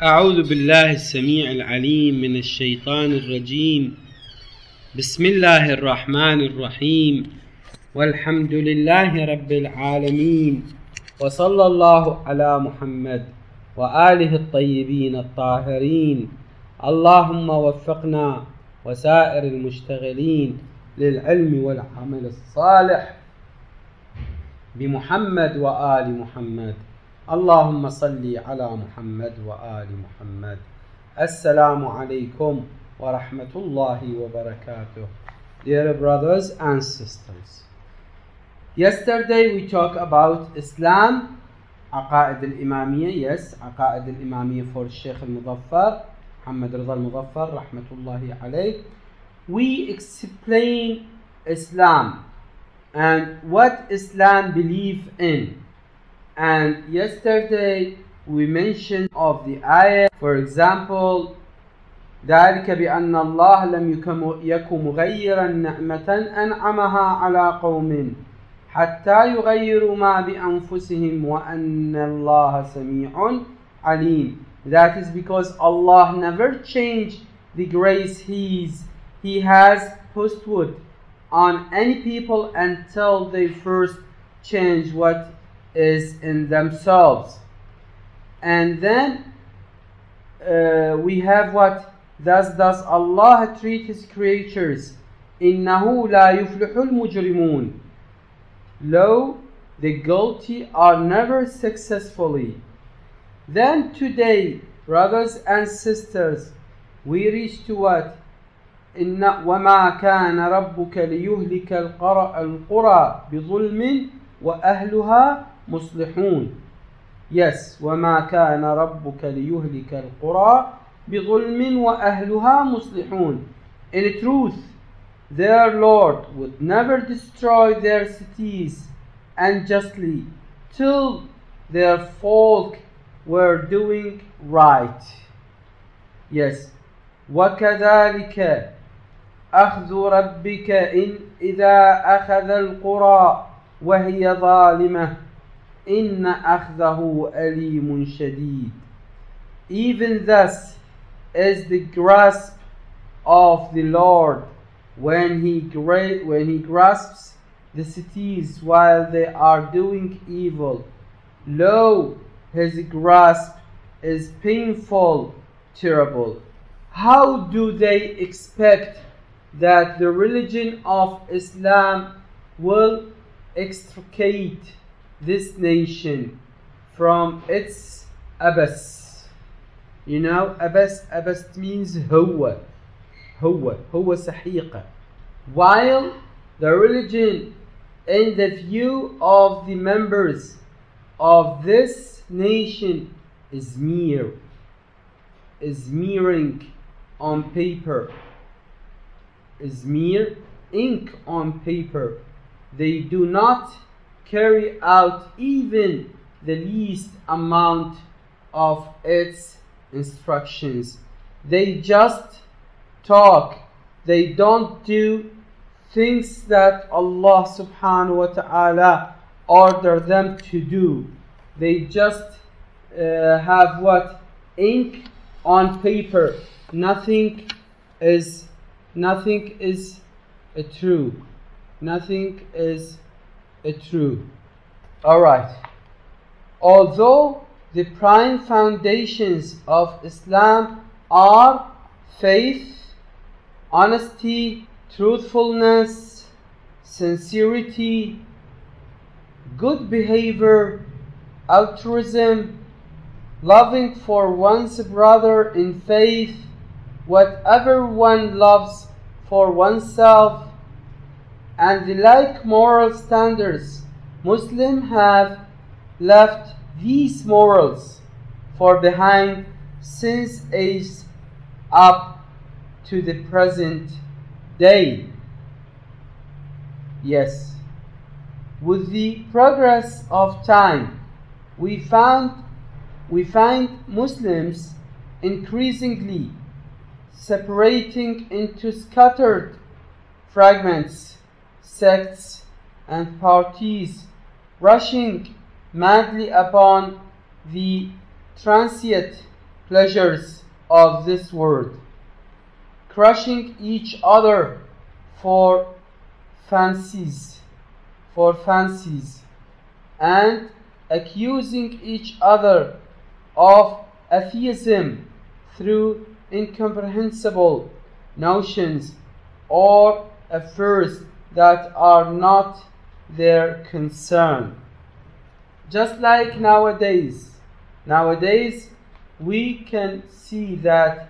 أعوذ بالله السميع العليم من الشيطان الرجيم. بسم الله الرحمن الرحيم، والحمد لله رب العالمين، وصلى الله على محمد وآله الطيبين الطاهرين. اللهم وفقنا وسائر المشتغلين للعلم والعمل الصالح بمحمد وآل محمد. اللهم صل على محمد وآل محمد. Assalamu alaikum wa rahmatullahi wa barakatuh. Dear brothers and sisters, yesterday we talked about Islam, Aqaid al-Imamiyya. Yes, Aqaid al-Imamiyya for Sheikh al-Muzaffar, Muhammad Rida al-Muzaffar, rahmatullahi alayh. We explain Islam and what Islam believe in. And yesterday we mentioned of the ayah, for example, ذلك بأن الله لم يكن مغيرا نعمة أنعمها على قوم حتى يغيروا ما بأنفسهم وأن الله سميع عليم. That is because Allah never changed the grace He has bestowed on any people until they first change what is in themselves. And then we have what? Thus does Allah treat His creatures. إِنَّهُ لَا يُفْلِحُ الْمُجْرِمُونَ. Lo, the guilty are never successfully. Then today, brothers and sisters, we reach to what? وَمَا كَانَ رَبُّكَ لِيُهْلِكَ الْقُرَى بِظُلْمٍ وَأَهْلُهَا مُصْلِحُونَ. Yes, وَمَا كَانَ رَبُّكَ لِيُهْلِكَ الْقُرَى بِظُلْمٍ وَأَهْلُهَا مُصْلِحُونَ. In truth, their Lord would never destroy their cities unjustly till their folk were doing right. Yes, وَكَذَلِكَ أَخْذُ رَبِّكَ إِنْ إِذَا أَخَذَ الْقُرَى وَهِيَ ظَالِمَةٌ إِنَّ أَخْذَهُ أَلِيمٌ شَدِيدٌ. Even thus is the grasp of the Lord when He grasps the cities while they are doing evil. Lo, His grasp is painful, terrible. How do they expect that the religion of Islam will extricate this nation from its abas? You know, abas means huwa sahiqa. While the religion, in the view of the members of this nation, is smearing on paper, is mere ink on paper. They do not carry out even the least amount of its instructions. They just talk. They don't do things that Allah subhanahu wa ta'ala ordered them to do. They just have what? Ink on paper. Nothing is true. Nothing is true. Alright. Although the prime foundations of Islam are faith, honesty, truthfulness, sincerity, good behavior, altruism, loving for one's brother in faith, whatever one loves for oneself, and the like moral standards, Muslims have left these morals for behind since age up to the present day. Yes, with the progress of time, we find Muslims increasingly separating into scattered fragments, sects and parties, rushing madly upon the transient pleasures of this world, crushing each other for fancies, and accusing each other of atheism through incomprehensible notions or affairs that are not their concern. Just like nowadays we can see that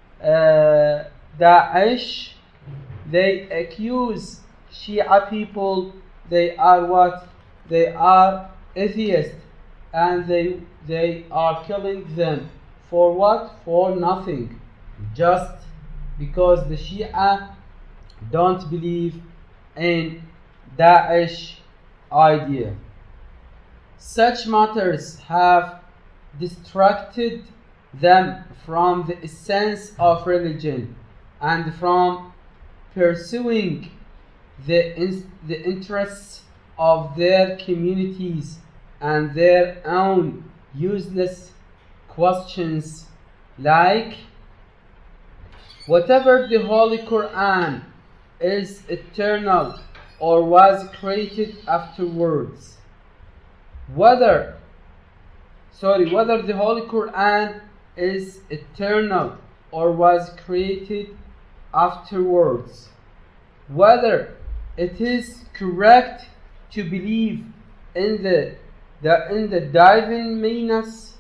Daesh, they accuse Shia people they are what? They are atheists, and they are killing them for what? For nothing, just because the Shia don't believe in Daesh idea. Such matters have distracted them from the essence of religion and from pursuing the interests of their communities and their own useless questions like whatever the Holy Quran is eternal or was created afterwards. Whether the Holy Quran is eternal or was created afterwards. Whether it is correct to believe in the divine menace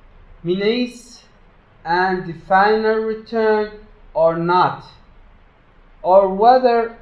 and the final return or not, or whether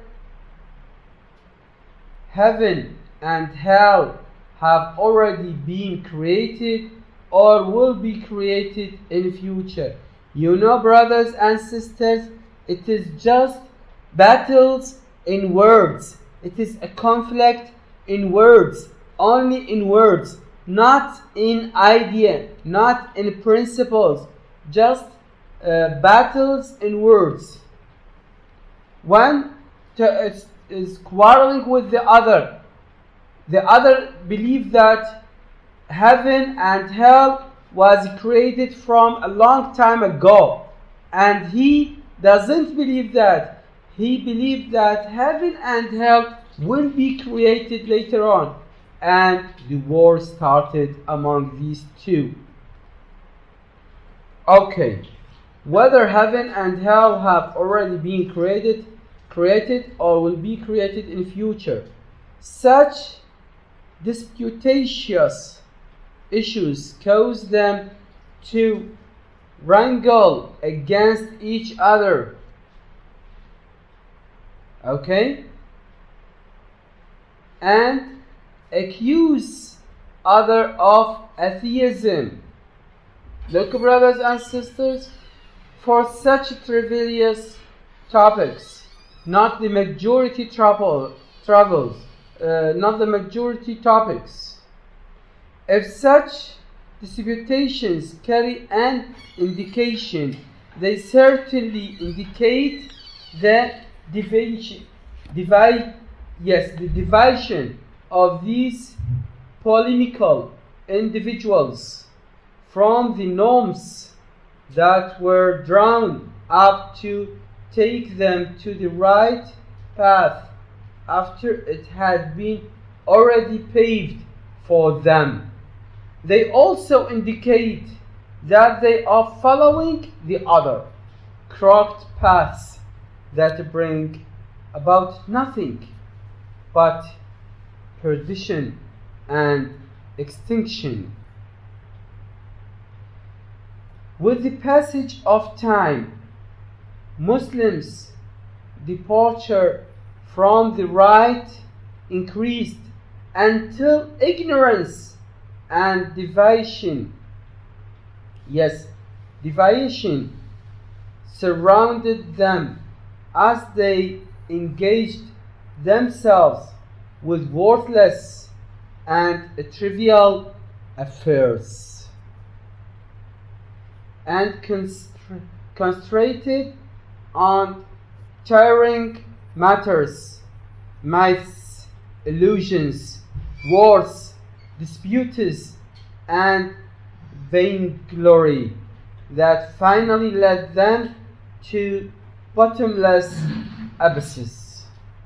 heaven and hell have already been created or will be created in future. You know, brothers and sisters, it is just battles in words. It is a conflict in words, only in words, not in idea, not in principles, just battles in words. One is quarreling with the other. The other believes that heaven and hell was created from a long time ago, and he doesn't believe that. He believes that heaven and hell will be created later on, and the war started among these two. Okay, whether heaven and hell have already been created or will be created in future, such disputatious issues cause them to wrangle against each other. Okay? And accuse other of atheism. Look, brothers and sisters, for such trivial topics, not the majority not the majority topics. If such disputations carry an indication, they certainly indicate the division of these polemical individuals from the norms that were drawn up to take them to the right path after it had been already paved for them. They also indicate that they are following the other crooked paths that bring about nothing but perdition and extinction. With the passage of time, Muslims' departure from the right increased until ignorance and deviation surrounded them as they engaged themselves with worthless and trivial affairs, and concentrated on tiring matters, myths, illusions, wars, disputes, and vainglory. that finally led them to bottomless abysses.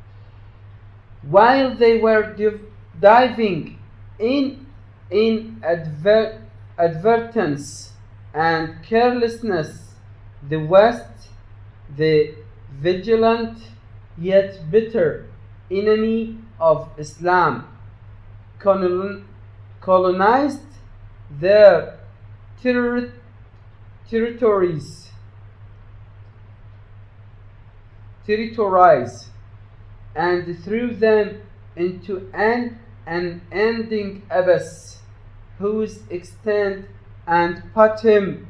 While they were diving in inadvertence and carelessness, the West, the vigilant yet bitter enemy of Islam, colonized their territories and threw them into an unending abyss whose extent and bottom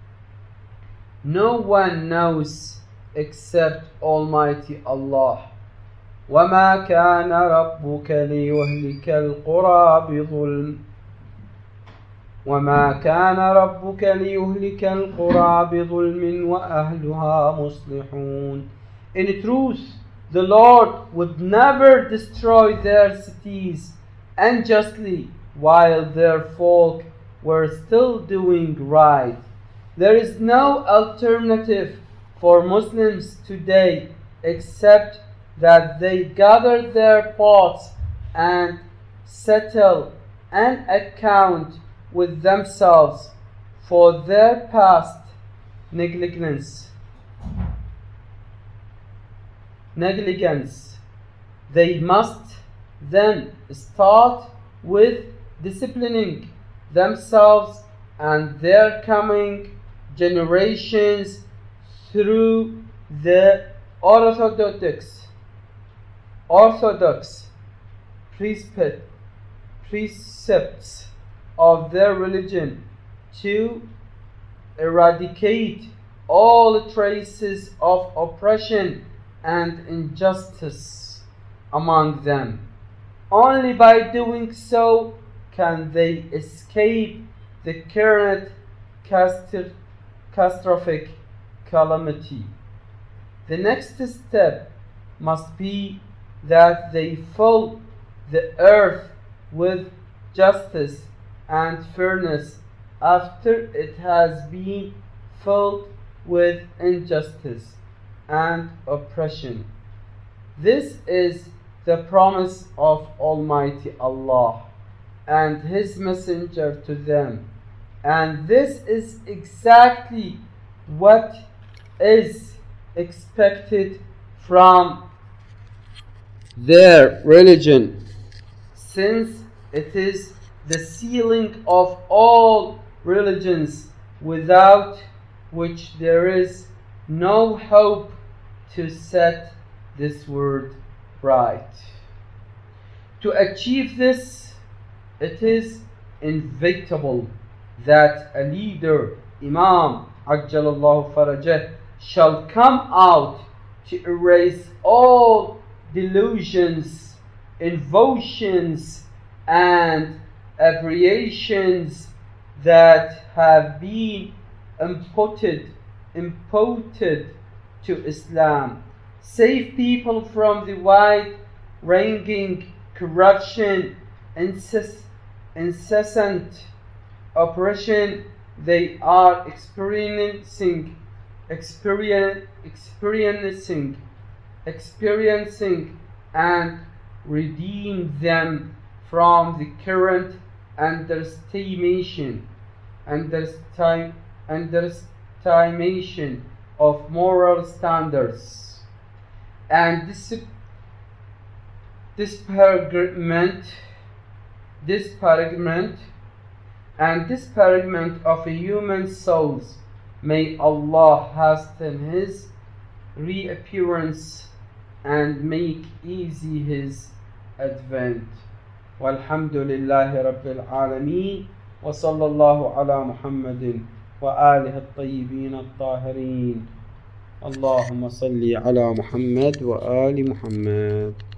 no one knows except Almighty Allah. وَمَا كَانَ رَبُّكَ لِيُهْلِكَ الْقُرَى بِظُلْمٍ وَمَا كَانَ رَبُّكَ لِيُهْلِكَ الْقُرَى بِظُلْمٍ وَأَهْلُهَا مُصْلِحُونَ. In truth, the Lord would never destroy their cities unjustly while their folk were still doing right. There is no alternative for Muslims today except that they gather their pots and settle an account with themselves for their past negligence. They must then start with disciplining themselves and their coming generations through the orthodox precepts of their religion to eradicate all traces of oppression and injustice among them. Only by doing so can they escape the current catastrophic calamity. The next step must be that they fill the earth with justice and fairness after it has been filled with injustice and oppression. This is the promise of Almighty Allah and His Messenger to them, and this is exactly what is expected from their religion, since it is the ceiling of all religions, without which there is no hope to set this world right. To achieve this, it is inevitable that a leader, Imam Ajjalallahu Farajah, shall come out to erase all delusions, invocations, and aberrations that have been imputed to Islam, save people from the wide-ranging corruption, incessant oppression they are experiencing, and redeem them from the current underestimation of moral standards and disparagement of human souls. May Allah hasten His reappearance and make easy His advent. Walhamdulillahi Rabbil Alameen, wa sallallahu ala Muhammadin wa alihi at-tayyibin at-tahirin. Allahumma salli ala Muhammad wa ali Muhammad.